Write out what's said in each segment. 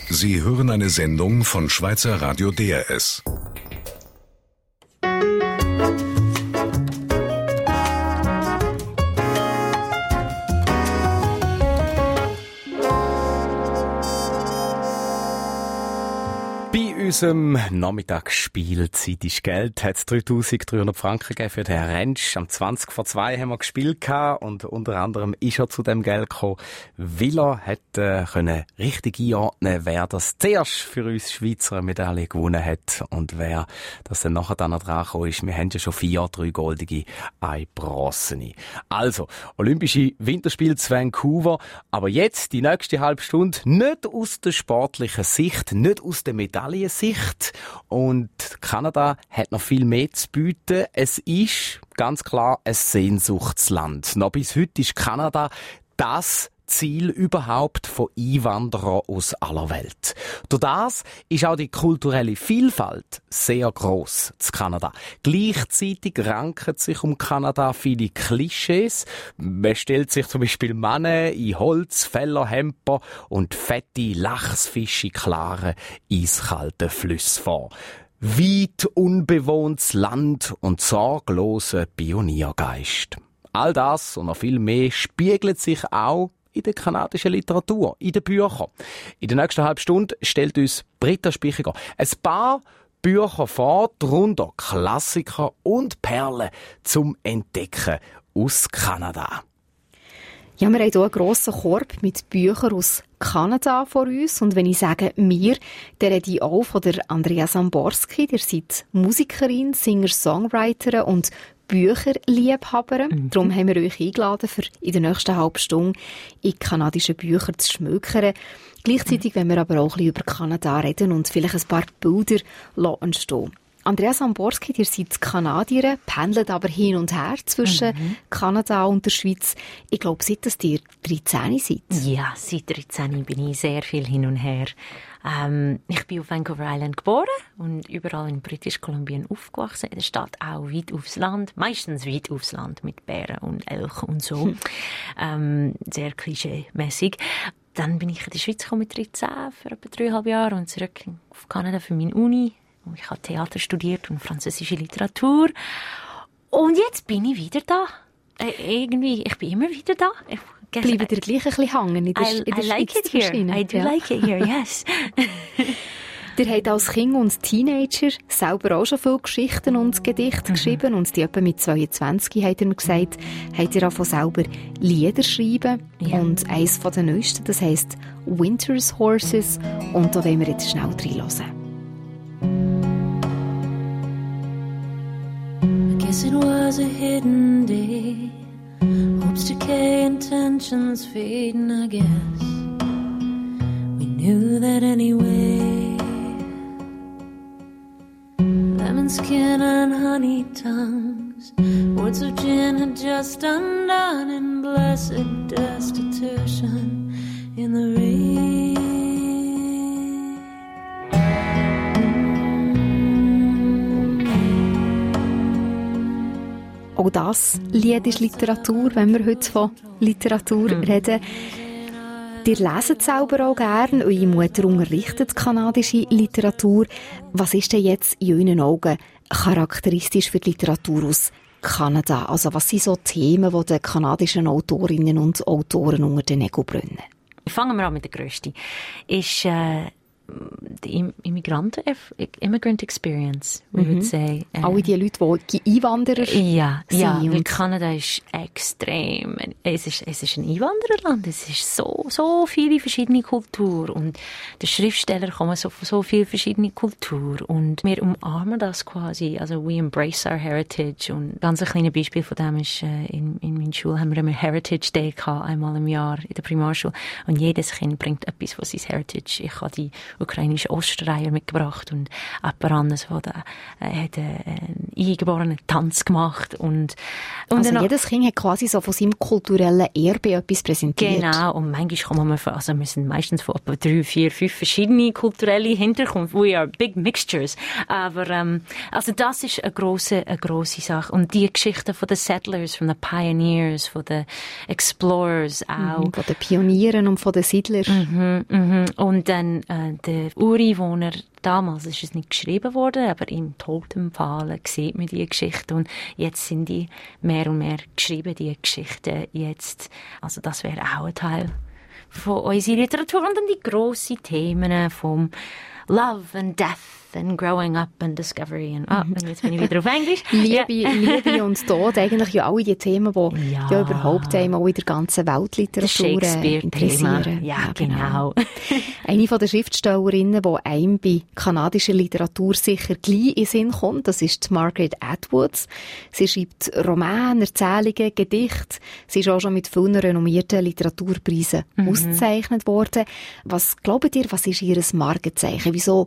Sie hören eine Sendung von Schweizer Radio DRS. Bei unserem Nachmittagsspiel «Zeit ist Geld» hat es 3'300 Franken gegeben für den Herrn Rentsch. Am 20 vor 2 haben wir gespielt und unter anderem ist er zu dem Geld gekommen, weil er hat richtig einordnen, wer das zuerst für uns Schweizer eine Medaille gewonnen hat und wer das dann nachher dran gekommen ist. Wir haben ja schon 3 goldige, 1 bronzene. Also, Olympische Winterspiele zu Vancouver, aber jetzt die nächste halbe Stunde nicht aus der sportlichen Sicht, nicht aus der Medaillensicht. Und Kanada hat noch viel mehr zu bieten. Es ist ganz klar ein Sehnsuchtsland. Noch bis heute ist Kanada das Ziel überhaupt von Einwanderern aus aller Welt. Durch das ist auch die kulturelle Vielfalt sehr gross zu Kanada. Gleichzeitig ranken sich um Kanada viele Klischees. Man stellt sich zum Beispiel Männer in Holzfällerhemper und fette Lachsfische in klaren, eiskalten Flüssen vor. Weit unbewohntes Land und sorgloser Pioniergeist. All das und noch viel mehr spiegelt sich auch in der kanadischen Literatur, in den Büchern. In der nächsten halben Stunde stellt uns Britta Spichiger ein paar Bücher vor, darunter Klassiker und Perlen zum Entdecken aus Kanada. Ja, wir haben hier einen grossen Korb mit Büchern aus Kanada vor uns. Und wenn ich sage «wir», dann rede ich auch von der Andrea Samborski. Ihr seid Musikerin, Singer, Songwriterin und Bücherliebhaberin. Darum haben wir euch eingeladen, für in der nächsten halben Stunde in kanadischen Büchern zu schmökern. Gleichzeitig wollen wir aber auch ein bisschen über Kanada reden und vielleicht ein paar Bilder entstehen. Andrea Samborski, ihr seid Kanadierin, pendelt aber hin und her zwischen Kanada und der Schweiz. Ich glaube, seit ihr 13 seid. Ja, seit 13 bin ich sehr viel hin und her. Ich bin auf Vancouver Island geboren und überall in Britisch-Kolumbien aufgewachsen. In der Stadt auch weit aufs Land, meistens weit aufs Land mit Bären und Elchen und so. Sehr klischee-mässig. Dann bin ich in die Schweiz gekommen mit 13 für etwa 3,5 Jahre und zurück auf Kanada für meine Uni. Ich habe Theater studiert und französische Literatur. Und jetzt bin ich wieder da. Ich bin immer wieder da. Bleibt ihr gleich ein bisschen hängen in der Schweiz? I like it here. I do like it here, yes. Ihr habt als Kind und Teenager selber auch schon viele Geschichten und Gedichte geschrieben. Und die etwa mit 22, habt ihr mir gesagt, habt ihr auch von selber Lieder schreiben. Ja. Und eines von den neuesten, das heisst «Winter's Horses». Und da wollen wir jetzt schnell reinhören. Guess it was a hidden day. Hopes decay, intentions fading, I guess. We knew that anyway. Lemon skin and honey tongues. Words of gin had just undone in blessed destitution in the rain. Auch das Lied ist Literatur, wenn wir heute von Literatur reden. Ihr leset selber auch gerne, eure Mutter unterrichtet kanadische Literatur. Was ist denn jetzt in euren Augen charakteristisch für die Literatur aus Kanada? Also was sind so Themen, die den kanadischen Autorinnen und Autoren unter den Nägeln brennen? Fangen wir an mit der grössten. Ist die Immigrant Experience, we would say. Alle die Leute, die Einwanderer sind. Ja, weil Kanada ist extrem. Es ist ein Einwandererland. Es ist so viele verschiedene Kulturen. Und die Schriftsteller kommen von so viel verschiedene Kulturen. Und wir umarmen das quasi. Also, we embrace our heritage. Und ganz ein kleines Beispiel von dem ist, in meiner Schule haben wir immer Heritage Day gehabt, einmal im Jahr in der Primarschule. Und jedes Kind bringt etwas von seinem Heritage. Ich habe die ukrainische manchmal Ostereier mitgebracht und jemand anderes, der hat einen eingeborenen Tanz gemacht. Und also jedes Kind hat quasi so von seinem kulturellen Erbe etwas präsentiert. Genau, und manchmal kommen wir sind meistens von etwa 3, 4, 5 verschiedene kulturelle Hintergründe. We are big mixtures. Aber also das ist eine grosse Sache. Und die Geschichten von den Settlers, von den Pioneers, von den Explorers auch. Von den Pionieren und von den Siedlern. Und dann der Ureinwohner, damals ist es nicht geschrieben worden, aber im Totempfahl sieht man die Geschichte und jetzt sind die mehr und mehr geschrieben, die Geschichten jetzt. Also das wäre auch ein Teil von unserer Literatur und dann die grossen Themen vom Love and Death and Growing Up and Discovery und jetzt bin ich wieder auf Englisch. Liebe und Tod, eigentlich ja alle die Themen, die ja überhaupt einmal in der ganzen Weltliteratur interessieren. Ja, genau. Eine von den Schriftstellerinnen, die einem bei kanadischer Literatur sicher gleich in den Sinn kommt, das ist Margaret Atwood. Sie schreibt Romane, Erzählungen, Gedichte. Sie ist auch schon mit vielen renommierten Literaturpreisen ausgezeichnet worden. Was glaubt ihr, was ist ihr Markenzeichen? Wieso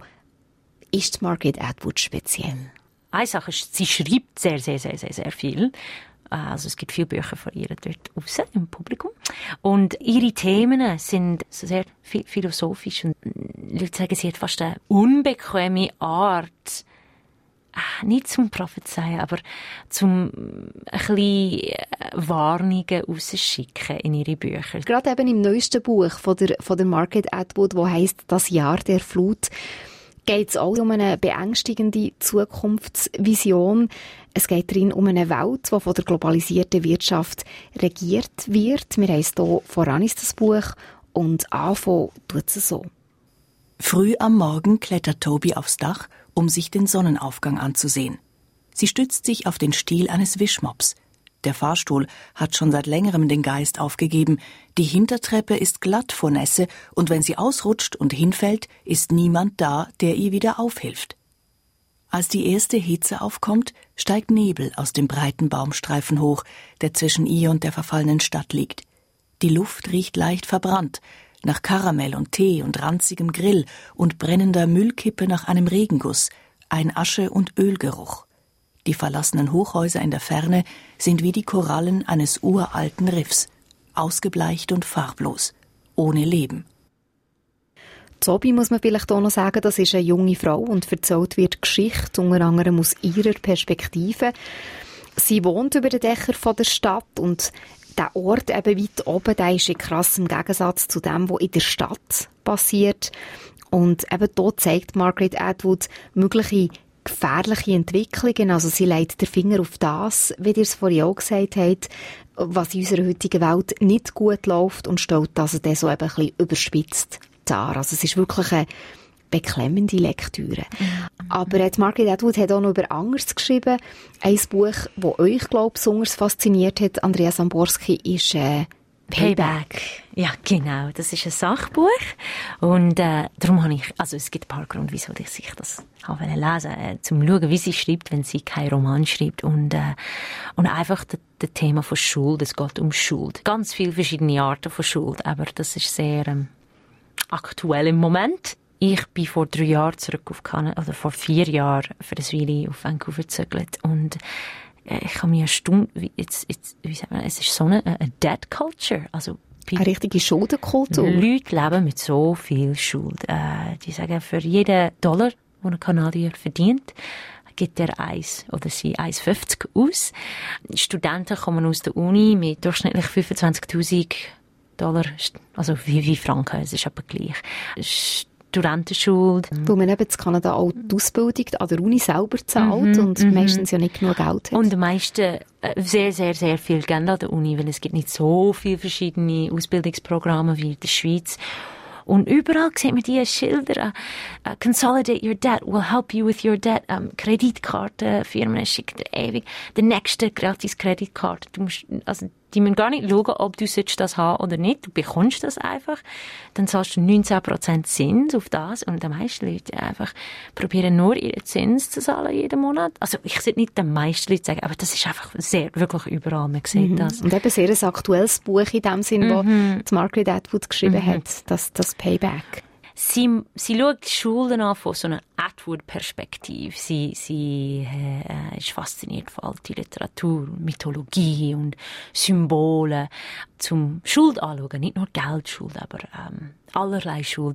ist Margaret Atwood speziell? Eine Sache ist, sie schreibt sehr, sehr, sehr, sehr, sehr viel. Also es gibt viele Bücher von ihr dort draussen im Publikum. Und ihre Themen sind sehr philosophisch. Und Leute sagen, sie hat fast eine unbequeme Art, nicht zum Prophezeien, aber zum ein bisschen Warnungen rausschicken in ihre Bücher. Gerade eben im neuesten Buch von der Margaret Atwood, das heisst «Das Jahr der Flut», geht es auch um eine beängstigende Zukunftsvision. Es geht darin um eine Welt, die von der globalisierten Wirtschaft regiert wird. Wir haben hier voran ist das Buch und anfangen tut es so. Früh am Morgen klettert Toby aufs Dach, um sich den Sonnenaufgang anzusehen. Sie stützt sich auf den Stiel eines Wischmops. Der Fahrstuhl hat schon seit längerem den Geist aufgegeben. Die Hintertreppe ist glatt vor Nässe und wenn sie ausrutscht und hinfällt, ist niemand da, der ihr wieder aufhilft. Als die erste Hitze aufkommt, steigt Nebel aus dem breiten Baumstreifen hoch, der zwischen ihr und der verfallenen Stadt liegt. Die Luft riecht leicht verbrannt, nach Karamell und Tee und ranzigem Grill und brennender Müllkippe nach einem Regenguss, ein Asche- und Ölgeruch. Die verlassenen Hochhäuser in der Ferne sind wie die Korallen eines uralten Riffs, ausgebleicht und farblos, ohne Leben. Toby, muss man vielleicht auch noch sagen, das ist eine junge Frau und erzählt wird Geschichte, unter anderem aus ihrer Perspektive. Sie wohnt über den Dächern von der Stadt und der Ort eben weit oben, der ist in krassem Gegensatz zu dem, was in der Stadt passiert. Und eben dort zeigt Margaret Atwood mögliche gefährliche Entwicklungen. Also sie legt den Finger auf das, wie ihr es vorhin auch gesagt habt, was in unserer heutigen Welt nicht gut läuft und stellt das dann so eben ein bisschen überspitzt dar. Also es ist wirklich eine beklemmende Lektüre. Aber Margaret Atwood hat auch noch über anderes geschrieben. Ein Buch, das euch, glaube ich, besonders fasziniert hat, Andrea Samborski, ist Payback. Ja, genau. Das ist ein Sachbuch. Und darum habe ich, also es gibt ein paar Gründe, wieso ich das habe lesen wollte, zum zu schauen, wie sie schreibt, wenn sie keinen Roman schreibt. Und einfach das Thema von Schuld, es geht um Schuld. Ganz viele verschiedene Arten von Schuld, aber das ist sehr aktuell im Moment. Ich bin vor 3 Jahren zurück auf Kanada, oder vor 4 Jahren für eine Weile auf Vancouver gezögert. Und ich habe mir erstaunt, wie sagt man, es ist so eine Debt Culture. Also, eine richtige Schuldenkultur. Leute leben mit so viel Schuld. Die sagen, für jeden $, den ein Kanadier verdient, gibt er 1 oder sie 1,50 aus. Studenten kommen aus der Uni mit durchschnittlich $25.000, also wie Franken, es ist aber gleich. Studentenschule. Weil man eben in Kanada auch die Ausbildung an der Uni selber zahlt und meistens ja nicht genug Geld hat. Und die meisten sehr, sehr, sehr viel Geld an der Uni, weil es gibt nicht so viele verschiedene Ausbildungsprogramme wie in der Schweiz. Und überall sieht man diese Schilder. Consolidate your debt will help you with your debt. Kreditkartenfirmen schicken dir ewig die nächste gratis Kreditkarte. Die müssen gar nicht schauen, ob du das haben oder nicht. Du bekommst das einfach. Dann zahlst du 19% Zins auf das. Und die meisten Leute einfach probieren nur ihren Zins zu zahlen jeden Monat. Also ich sollte nicht den meisten Leuten sagen, aber das ist einfach wirklich überall. Man sieht das. Und eben sehr ein aktuelles Buch in dem Sinn, das Margaret Atwood geschrieben hat, das Payback. sie schaut die Schulden an von so einer Atwood-Perspektive. Sie ist fasziniert von alter Literatur, Mythologie und Symbole. Zum Schuld anschauen, nicht nur Geldschuld, aber allerlei Schuld.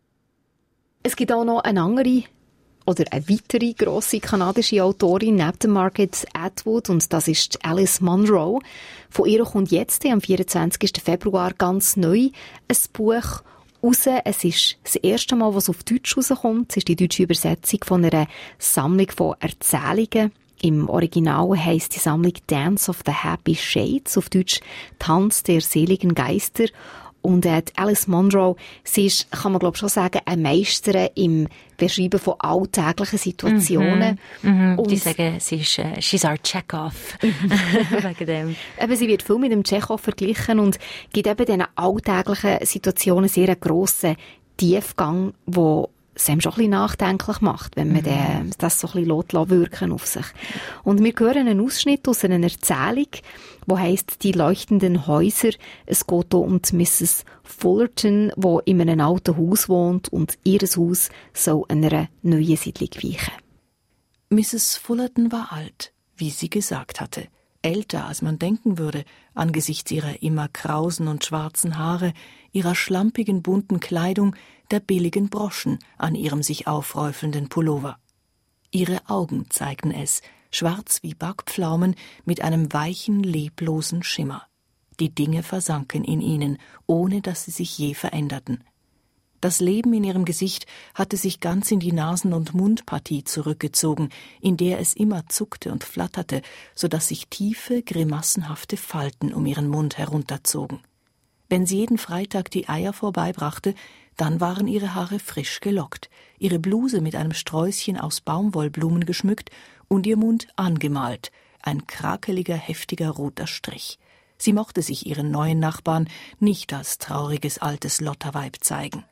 Es gibt auch noch eine andere oder eine weitere grosse kanadische Autorin neben der Margaret Atwood, und das ist Alice Munro. Von ihr kommt jetzt am 24. Februar ganz neu ein Buch raus. Es ist das erste Mal, was auf Deutsch rauskommt. Es ist die deutsche Übersetzung von einer Sammlung von Erzählungen. Im Original heisst die Sammlung Dance of the Happy Shades, auf Deutsch Tanz der seligen Geister. Und Alice Munro, sie ist, kann man glaube schon sagen, eine Meisterin im Beschreiben von alltäglichen Situationen. Und die sagen, she's our Chekhov. Wegen dem. Eben, sie wird viel mit dem Chekhov verglichen und gibt eben diesen alltäglichen Situationen sehr einen grossen Tiefgang, wo es einem schon ein bisschen nachdenklich macht, wenn man das so ein bisschen wirken auf sich. Und wir hören einen Ausschnitt aus einer Erzählung, die heisst «Die leuchtenden Häuser». Es geht hier um die Mrs. Fullerton, die in einem alten Haus wohnt und ihr Haus soll einer neuen Siedlung weichen. Mrs. Fullerton war alt, wie sie gesagt hatte. Älter, als man denken würde, angesichts ihrer immer krausen und schwarzen Haare, ihrer schlampigen bunten Kleidung, der billigen Broschen an ihrem sich aufräufelnden Pullover. Ihre Augen zeigten es, schwarz wie Backpflaumen mit einem weichen, leblosen Schimmer. Die Dinge versanken in ihnen, ohne dass sie sich je veränderten. Das Leben in ihrem Gesicht hatte sich ganz in die Nasen- und Mundpartie zurückgezogen, in der es immer zuckte und flatterte, so dass sich tiefe, grimassenhafte Falten um ihren Mund herunterzogen. Wenn sie jeden Freitag die Eier vorbeibrachte, dann waren ihre Haare frisch gelockt, ihre Bluse mit einem Sträußchen aus Baumwollblumen geschmückt und ihr Mund angemalt, ein krakeliger, heftiger roter Strich. Sie mochte sich ihren neuen Nachbarn nicht als trauriges altes Lotterweib zeigen.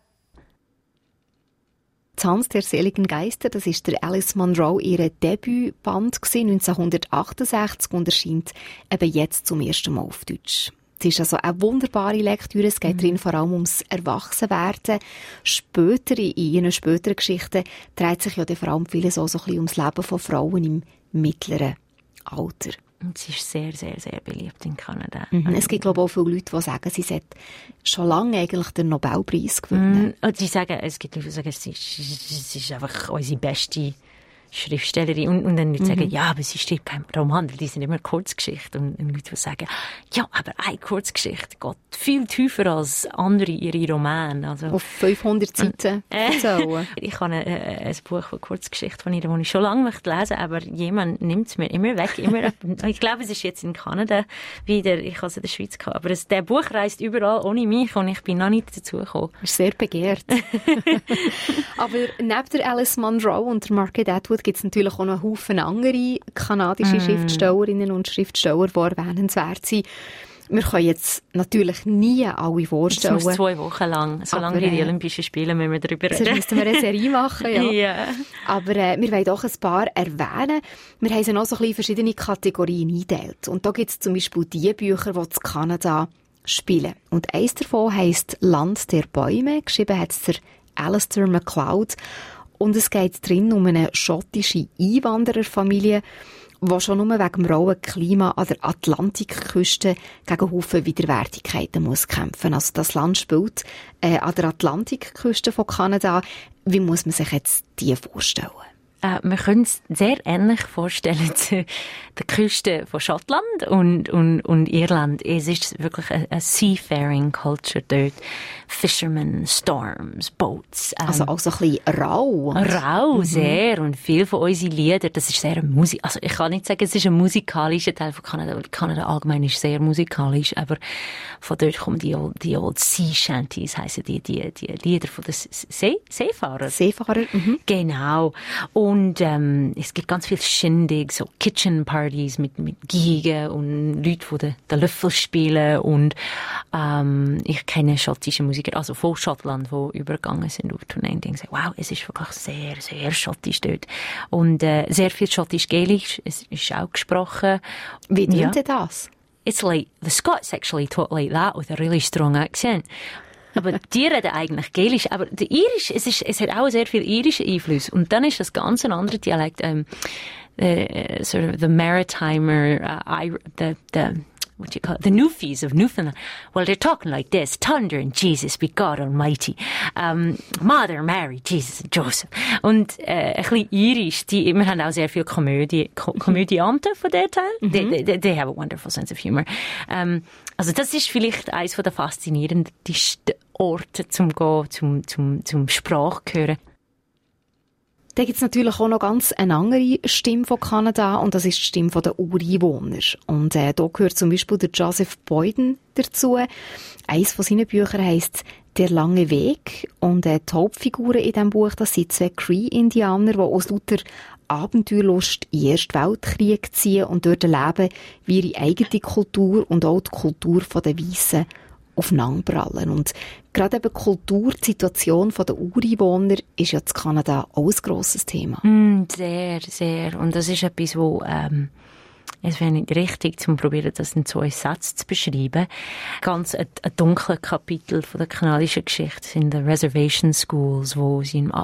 «Tanz der seligen Geister», das ist der Alice Munro ihre Debütband 1968 und erscheint eben jetzt zum ersten Mal auf Deutsch. Es ist also eine wunderbare Lektüre. Es geht drin vor allem ums Erwachsenwerden. Später, in ihren späteren Geschichten, dreht sich ja vor allem vieles auch so ein bisschen ums Leben von Frauen im mittleren Alter. Und sie ist sehr, sehr, sehr beliebt in Kanada. Es gibt, glaube ich, auch viele Leute, die sagen, sie sollte schon lange eigentlich den Nobelpreis gewinnen. Und sie sagen, es gibt Leute, die sagen, sie ist einfach unsere beste Schriftstellerin. Und dann Leute sagen, ja, aber sie schreibt keinen Roman, weil die sind immer Kurzgeschichten. Und Leute, die sagen, ja, aber eine Kurzgeschichte geht viel tiefer als andere ihre Romane. Also, auf 500 Seiten erzählen. Ich habe ein Buch von Kurzgeschichten von ihr, das ich schon lange möchte lesen, aber jemand nimmt es mir immer weg. Ich glaube, es ist jetzt in Kanada wieder, ich habe es in der Schweiz gehabt, aber der Buch reist überall ohne mich und ich bin noch nicht dazu gekommen. Sehr begehrt. Aber neben der Alice Munro und der Margaret Atwood gibt es natürlich auch noch einen Haufen andere kanadische Schriftstellerinnen und Schriftsteller, die erwähnenswert sind. Wir können jetzt natürlich nie alle vorstellen. Das muss 2 Wochen lang. Solange die Olympischen Spiele müssen wir darüber reden. Jetzt müssten wir eine Serie machen, ja. Yeah. Aber wir wollen doch ein paar erwähnen. Wir haben sie noch so ein bisschen verschiedene Kategorien eingeteilt. Und da gibt es zum Beispiel die Bücher, die in Kanada spielen. Und eins davon heisst «Land der Bäume». Geschrieben hat es der Alistair MacLeod. Und es geht drin um eine schottische Einwandererfamilie, die schon nur wegen dem rauen Klima an der Atlantikküste gegen Haufen Widerwärtigkeiten muss kämpfen. Also das Land spielt an der Atlantikküste von Kanada. Wie muss man sich jetzt die vorstellen? Man könnte es sehr ähnlich vorstellen zu der Küste von Schottland und Irland. Es ist wirklich eine seafaring culture dort. Fishermen, Storms, Boats. Also auch so ein bisschen rau. Rau, sehr. Und viel von unseren Liedern, das ist sehr also ich kann nicht sagen, es ist ein musikalischer Teil von Kanada, weil Kanada allgemein ist sehr musikalisch, aber von dort kommen die old Sea Shanties, heissen die Lieder von den Seefahrern. Seefahrer, Genau. Und es gibt ganz viel Shindig, so Kitchen Parties mit Geigen und Leute, die den Löffel spielen. Und ich kenne schottische Musiker, also von Schottland, die übergegangen sind auf Tourneen, und sagen, wow, es ist wirklich sehr, sehr schottisch dort. Und sehr viel Schottisch-Gaelisch ist auch gesprochen. Wie nennt ihr das? It's like, the Scots actually talk like that with a really strong accent. aber die reden eigentlich Gälisch. Aber der Irisch, es hat auch sehr viel irischen Einfluss. Und dann ist das ganz ein anderer Dialekt, sort of the Maritimer, what do you call it? The Newfies of Newfoundland. Well, they're talking like this. Thunder and Jesus be God Almighty. Mother Mary, Jesus and Joseph. Und ein bisschen irisch. Wir haben auch sehr viel Komödianten von der Teil. They have a wonderful sense of humor. Also das ist vielleicht eines der faszinierendsten Orte zum Gehen, zum Sprache hören. Da gibt es natürlich auch noch ganz eine andere Stimme von Kanada und das ist die Stimme der Ureinwohner. Und da gehört zum Beispiel der Joseph Boyden dazu. Eines von seinen Büchern heisst «Der lange Weg» und die Hauptfiguren in diesem Buch, das sind 2 Cree-Indianer, die aus lauter Abenteuerlust in den Ersten Weltkrieg ziehen und dort leben, wie ihre eigene Kultur und auch die Kultur der Weissen aufeinanderprallen. Und gerade eben die Kultur, die Situation der Ureinwohner ist ja in Kanada auch ein grosses Thema. Sehr, sehr. Und das ist etwas, wo es wäre nicht richtig, zu probieren, das in 2 Sätzen zu beschreiben. Ganz ein dunkles Kapitel von der kanadischen Geschichte sind die Reservation Schools, wo sie im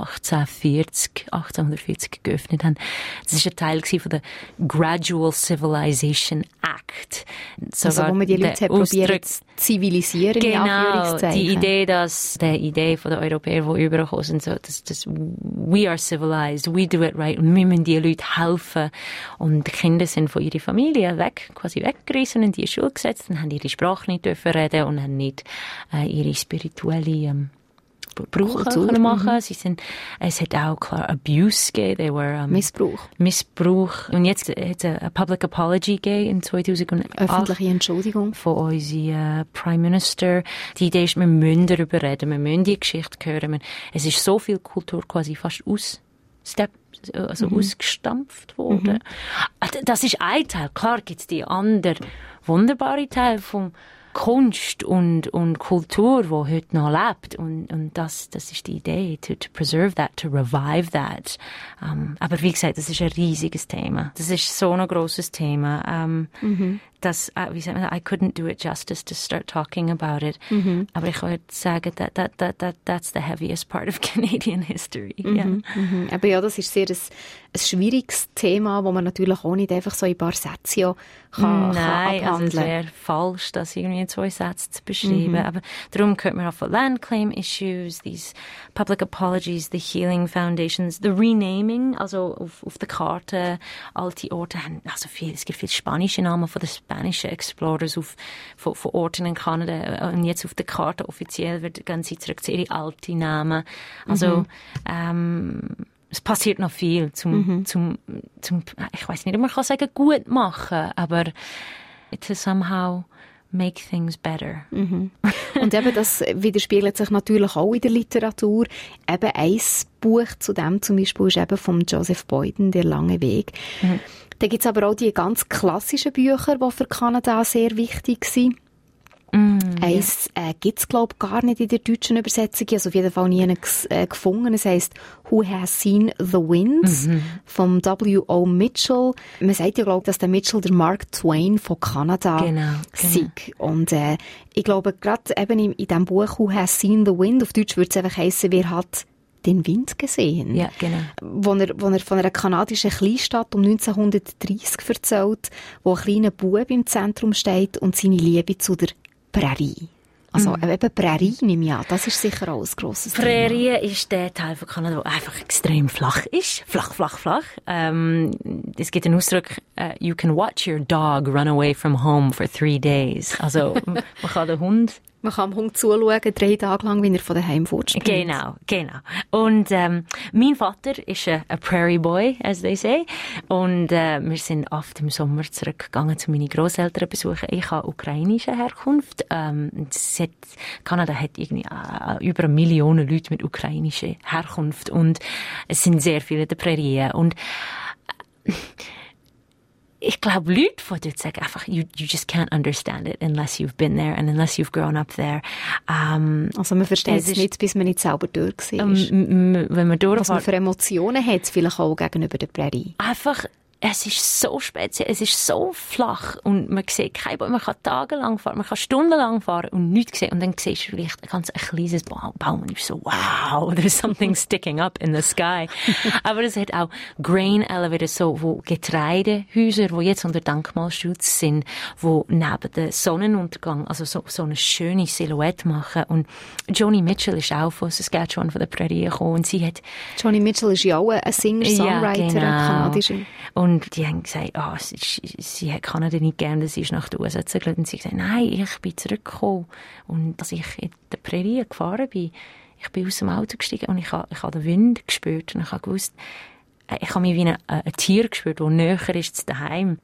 1840 geöffnet haben. Das ist ein Teil von der Gradual Civilization Act. Also wo man die Leute probiert zu zivilisieren, in Anführungszeichen. Die Idee von den Europäern, die übergekommen sind, so, das we are civilized, we do it right, und wir müssen die Leute helfen. Und die Kinder sind von ihrer Familie quasi weggerissen und in die Schule gesetzt und haben ihre Sprache nicht dürfen reden und haben nicht ihre spirituelle Brauch können machen. Es hat auch klar Abuse gegeben. Missbrauch. Und jetzt hat es eine Public Apology gegeben in 2008. Öffentliche Entschuldigung. Von unserem Prime Minister. Die Idee ist, wir müssen darüber reden, wir müssen die Geschichte hören. Es ist so viel Kultur quasi fast ausgestampft worden. Das ist ein Teil. Klar gibt es die andere wunderbare Teil von Kunst und Kultur, die heute noch lebt. Und das ist die Idee, to preserve that, to revive that. Aber wie gesagt, das ist ein riesiges Thema. Das ist so ein grosses Thema. Dass, wie sagt man, I couldn't do it justice to start talking about it. Aber ich würde sagen, that's the heaviest part of Canadian history. Aber ja, das ist sehr ein schwieriges Thema, wo man natürlich auch nicht einfach so in ein paar Sätze kann abhandeln. Also es wäre falsch, das irgendwie in 2 Sätzen zu beschreiben. Aber darum hört man auch von Land Claim Issues, these Public Apologies, the Healing Foundations, the Renaming, also auf der Karte alte Orte haben, also es gibt viele spanische Namen von den spanischen Explorers von Orten in Kanada und jetzt auf der Karte offiziell gehen sie zurück zu ihren alten Namen. Also es passiert noch viel zum ich weiß nicht, ob man kann sagen gut machen, aber to somehow make things better. Und eben das widerspiegelt sich natürlich auch in der Literatur. Eben ein Buch zu dem zum Beispiel ist eben von Joseph Boyden, «Der lange Weg». Da gibt es aber auch die ganz klassischen Bücher, die für Kanada sehr wichtig sind. Eins gibt es, glaube ich, gar nicht in der deutschen Übersetzung. Also auf jeden Fall nie gefunden. Es heisst «Who Has Seen the Winds» vom W.O. Mitchell. Man sagt ja, glaube ich, dass der Mitchell der Mark Twain von Kanada sei. Und ich glaube, gerade eben in diesem Buch «Who Has Seen the Wind», auf Deutsch würde es einfach heissen, wer hat den Wind gesehen. Ja, genau. Wo er von einer kanadischen Kleinstadt um 1930 erzählt, wo ein kleiner Bub im Zentrum steht und seine Liebe zu der Prärie. Also eben Prärie nehme ich an, das ist sicher auch ein grosses Thema. Prärie ist der Teil von Kanada, der einfach extrem flach ist. Flach. Es gibt einen Ausdruck, you can watch your dog run away from home for 3 days. Also man kann den Hund... Man kann dem Hund zuschauen, 3 Tage lang, wie er von daheim fortspringt. Genau. Und mein Vater ist ein Prairie Boy, as they say. Und wir sind oft im Sommer zurückgegangen zu meinen Grosseltern besuchen. Ich habe ukrainische Herkunft. Kanada hat irgendwie über 1 Million Leute mit ukrainischer Herkunft. Und es sind sehr viele in den Prärie. Und ich glaube, Leute von dort sagen einfach, you just can't understand it unless you've been there and unless you've grown up there. Also man versteht es nicht, bis man nicht selber dort war. Wenn man was man für Emotionen hat, vielleicht auch gegenüber der Prärie. Einfach es ist so speziell, es ist so flach und man sieht kein Baum, man kann tagelang fahren, man kann stundenlang fahren und nichts sehen und dann siehst du vielleicht ein ganz kleines Baum und ist so, wow, there's something sticking up in the sky. Aber es hat auch Grain Elevators, so, wo Getreidehäuser, die jetzt unter Denkmalschutz sind, wo neben dem Sonnenuntergang, also so eine schöne Silhouette machen. Und Joni Mitchell ist auch von Saskatchewan, von der Prärie gekommen und sie hat... Joni Mitchell ist ja auch ein Singer-Songwriter, ja, genau. ein kanadischer. Und die haben gesagt, sie hat Kanada nicht gern, sie ist nach den USA gezögert. Und sie hat gesagt, nein, ich bin zurückgekommen. Und als ich in der Prärie gefahren bin, ich bin aus dem Auto gestiegen und ich habe den Wind gespürt. Und ich habe gewusst, ich habe mich wie ein Tier gespürt, das näher ist zu daheim.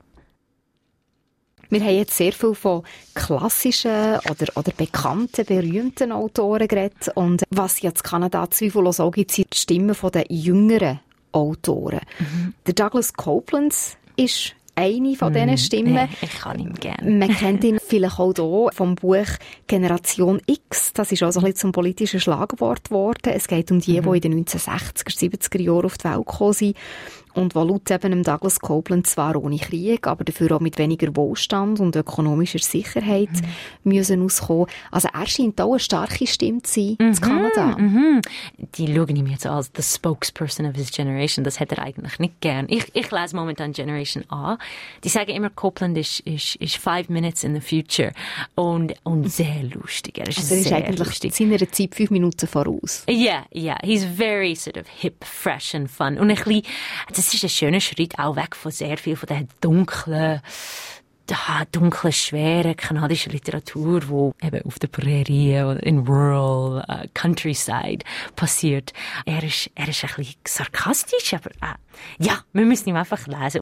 Wir haben jetzt sehr viel von klassischen oder bekannten, berühmten Autoren geredet. Und was ja in Kanada zweifellos auch gibt, sind die Stimmen der jüngeren Autoren. Der Douglas Coupland ist eine von diesen Stimmen. Nee, ich kann ihn gerne. Man kennt ihn vielleicht auch hier vom Buch Generation X. Das ist auch so ein bisschen zum politischen Schlagwort geworden. Es geht um die, die in den 1960er, 70er Jahren auf die Welt gekommen sind. Und wo laut eben Douglas Coupland zwar ohne Krieg, aber dafür auch mit weniger Wohlstand und ökonomischer Sicherheit müssen auskommen. Also er scheint auch eine starke Stimme zu sein in Kanada. Die schauen ihm jetzt als the spokesperson of his generation. Das hat er eigentlich nicht gern. Ich lese momentan Generation A. Die sagen immer, Coupland ist 5 minutes in the future. Und sehr lustig. Er ist also er ist sehr eigentlich lustig. Seiner Zeit 5 Minuten voraus. Yeah. He's very sort of hip, fresh and fun. Und ein bisschen, das ist ein schöner Schritt auch weg von sehr viel von der dunklen, schweren kanadischen Literatur, die eben auf der Prärie oder in rural countryside passiert. Er ist ein bisschen sarkastisch, aber ja, wir müssen ihn einfach lesen.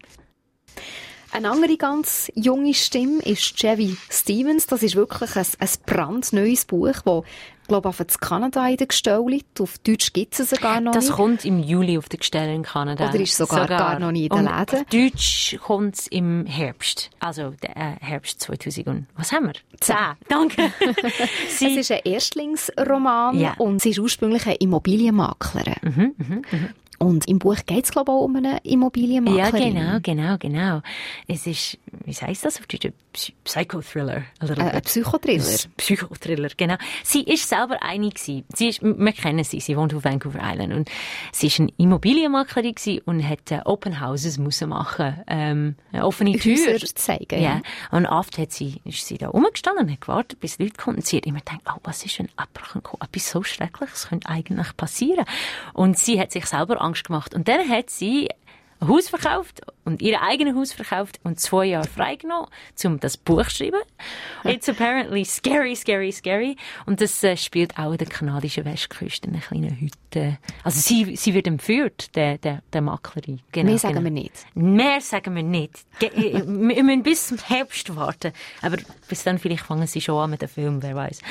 Eine andere ganz junge Stimme ist Chevy Stevens. Das ist wirklich ein brandneues Buch, das, glaube ich, auf Kanada in den Gestellen liegt. Auf Deutsch gibt es sogar noch nicht. Das kommt im Juli auf den Gestellen in Kanada. Oder ist sogar gar noch nicht in den Läden. Auf Deutsch kommt es im Herbst. Also der Herbst 2000 und was haben wir? 10. Danke. Es ist ein Erstlingsroman und sie ist ursprünglich eine Immobilienmaklerin. Und im Buch geht es, glaube ich, auch um eine Immobilienmaklerin. Ja, genau. Es ist, wie heisst das auf Deutsch? Psychothriller. Ein Psychothriller. Psychothriller, genau. Sie ist selber eine gewesen. Wir kennen sie wohnt auf Vancouver Island. Und sie ist eine Immobilienmaklerin gewesen und hat Open Houses müssen machen. Eine offene Tür. Häuser zeigen. Ja. Und oft ist sie da rumgestanden und hat gewartet, bis Leute kommen. Und sie hat immer gedacht, was ist, wenn Abbruch kommt? Etwas so Schreckliches könnte eigentlich passieren. Und sie hat sich selber Angst gemacht. Und dann hat sie ein Haus verkauft und ihr eigenes Haus verkauft und 2 Jahre freigenommen, um das Buch zu schreiben. It's apparently scary. Und das spielt auch in der kanadischen Westküste, in einer kleinen Hütte. Also sie wird entführt, der Maklerin. Genau, Mehr sagen wir nicht. Mehr sagen wir nicht. Wir müssen bis zum Herbst warten. Aber bis dann vielleicht fangen sie schon an mit dem Film, wer weiß.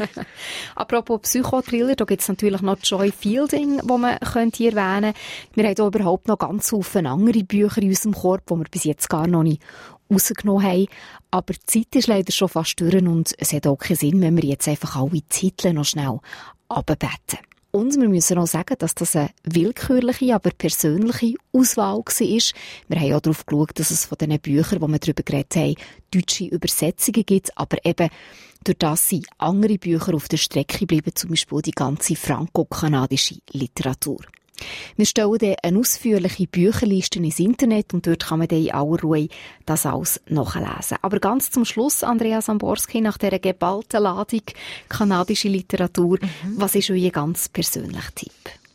Apropos Psychothriller, da gibt es natürlich noch Joy Fielding, die man könnte erwähnen. Wir haben hier überhaupt noch ganz viele andere Bücher in unserem Korb, die wir bis jetzt gar noch nicht rausgenommen haben. Aber die Zeit ist leider schon fast durch und es hat auch keinen Sinn, wenn wir jetzt einfach alle Titel noch schnell runterbeten. Und wir müssen auch sagen, dass das eine willkürliche, aber persönliche Auswahl war. Wir haben auch darauf geschaut, dass es von diesen Büchern, die wir darüber geredet haben, deutsche Übersetzungen gibt, aber eben durch das sind andere Bücher auf der Strecke bleiben, zum Beispiel die ganze franco-kanadische Literatur. Wir stellen dann eine ausführliche Bücherliste ins Internet und dort kann man dann in aller Ruhe das alles nachlesen. Aber ganz zum Schluss, Andrea Samborski, nach dieser geballten Ladung kanadische Literatur, was ist euer ganz persönlicher Tipp?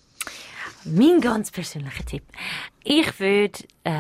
Mein ganz persönlicher Tipp? Ich würde...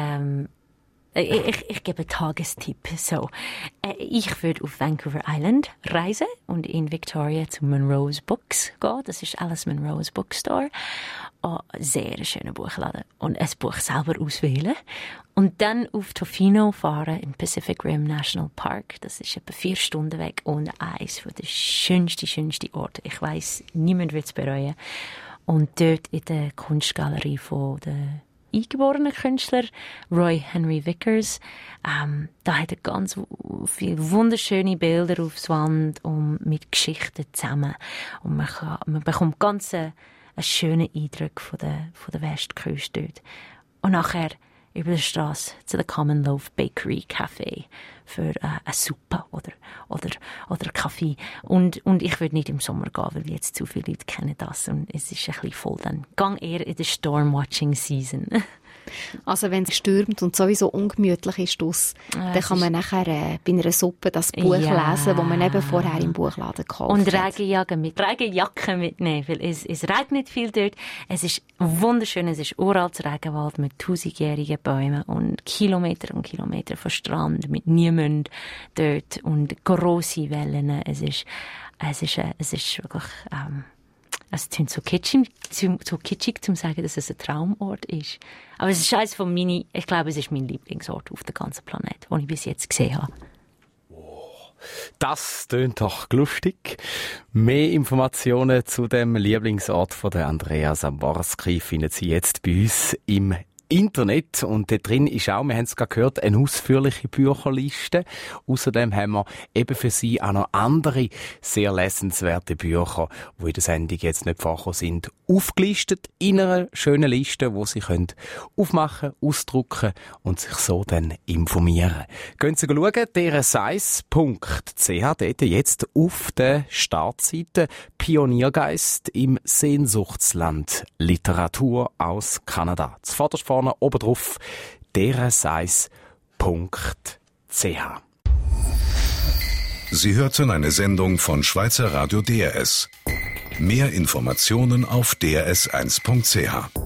Ich gebe einen Tagestipp. So. Ich würde auf Vancouver Island reisen und in Victoria zu Monroe's Books gehen. Das ist alles Monroe's Bookstore. Sehr schöner Buchladen. Und ein Buch selber auswählen. Und dann auf Tofino fahren im Pacific Rim National Park. Das ist etwa 4 Stunden weg und eines der schönsten Orte. Ich weiss, niemand wird es bereuen. Und dort in der Kunstgalerie von der eingeborenen Künstler, Roy Henry Vickers. Da hat er ganz viele wunderschöne Bilder aufs Wand und mit Geschichten zusammen. Und man bekommt ganz einen schönen Eindruck von der Westküste dort. Und nachher über die Straße zu der Common Loaf Bakery Café für eine Suppe oder Kaffee. Und ich würde nicht im Sommer gehen, weil jetzt zu viele Leute kennen das und es ist ein bisschen voll. Dann gang eher in der Stormwatching Season. Also wenn es stürmt und sowieso ungemütlich ist, dann kann man nachher bei einer Suppe das Buch lesen, das man eben vorher im Buchladen gekauft und hat. Regenjacke mitnehmen, weil es regnet viel dort. Es ist wunderschön, es ist uraltes Regenwald mit 1000-jährigen Bäumen und Kilometer von Strand mit niemand dort und grosse Wellen. Es ist wirklich... Es klingt so kitschig, zu sagen, dass es ein Traumort ist. Aber es ist ich glaube, es ist mein Lieblingsort auf dem ganzen Planeten, den ich bis jetzt gesehen habe. Das tönt doch lustig. Mehr Informationen zu dem Lieblingsort von der Andrea Samborski finden Sie jetzt bei uns im Internet. Und da drin ist auch, wir haben es gerade gehört, eine ausführliche Bücherliste. Außerdem haben wir eben für Sie auch noch andere sehr lesenswerte Bücher, die in der Sendung jetzt nicht vorgekommen sind, aufgelistet in einer schönen Liste, wo Sie können aufmachen, ausdrucken und sich so dann informieren. Gehen Sie schauen, deresize.ch, dort jetzt auf der Startseite Pioniergeist im Sehnsuchtsland Literatur aus Kanada. Zuvorderst vorne oben drauf deresize.ch. Sie hörten eine Sendung von Schweizer Radio DRS. Mehr Informationen auf drs1.ch.